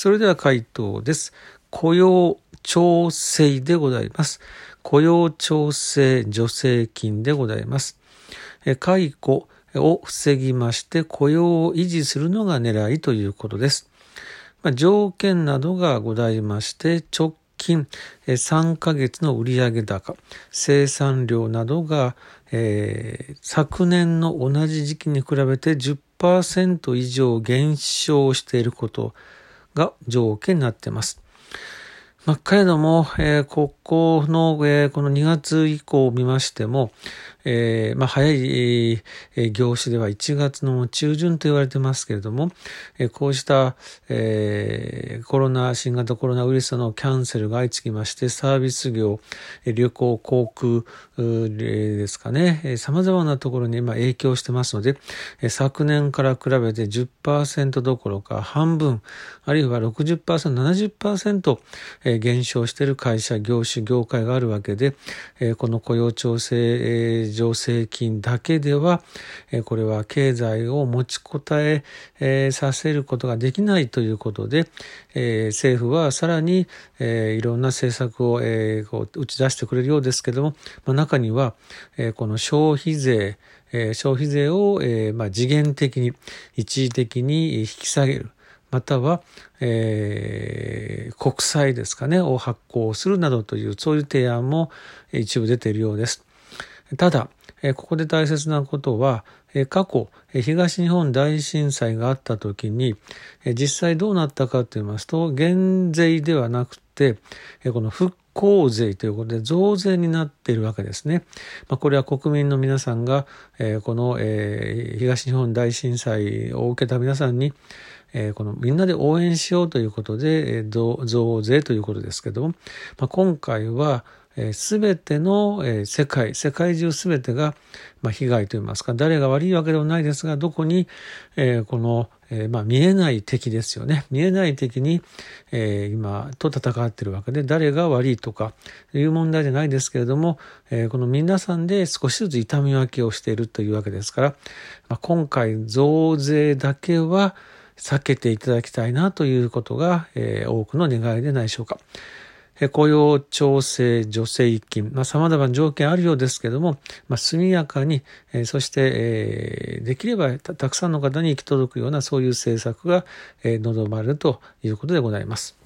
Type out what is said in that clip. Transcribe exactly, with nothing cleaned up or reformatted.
それでは回答です。雇用調整でございます。雇用調整助成金でございます。解雇を防ぎまして雇用を維持するのが狙いということです。まあ、条件などがございまして、直近さんかげつの売上高、生産量などが、えー、昨年の同じ時期に比べて じゅっパーセント 以上減少していることが条件になっています。まあ、けれども、えー、ここの、えー、このにがつ以降を見ましても、えー、まあ、早い、えー、業種ではいちがつの中旬と言われてますけれども、えー、こうした、えー、コロナ、新型コロナウイルスのキャンセルが相次ぎまして、サービス業、旅行、航空ですかね、えー、様々なところに今影響してますので、えー、昨年から比べて じゅっパーセント どころか半分、あるいは ろくじゅっパーセント、ななじゅっパーセント、えー、減少している会社、業種、業界があるわけで、えー、この雇用調整、えー助成金だけでは、これは経済を持ちこたえさせることができないということで、政府はさらにいろんな政策を打ち出してくれるようですけれども、中にはこの消費税、消費税を時限的に一時的に引き下げる。または、えー、国債ですかね、を発行するなどという、そういう提案も一部出ているようです。ただ、ここで大切なことは、過去、東日本大震災があったときに、実際どうなったかと言いますと、減税ではなくて、この復興税ということで増税になっているわけですね。これは国民の皆さんが、この東日本大震災を受けた皆さんに、このみんなで応援しようということで増税ということですけども、今回はすべての世界、世界中すべてが被害といいますか、誰が悪いわけではないですが、どこにこのまあ見えない敵ですよね。見えない敵に今と戦っているわけで、誰が悪いとかいう問題じゃないですけれども、この皆さんで少しずつ痛み分けをしているというわけですから、今回増税だけは避けていただきたいなということが多くの願いでないでしょうか。雇用調整助成金、まあ、様々な条件あるようですけれども、まあ、速やかに、えー、そして、えー、できれば た, たくさんの方に行き届くようなそういう政策が、えー、望まれるということでございます。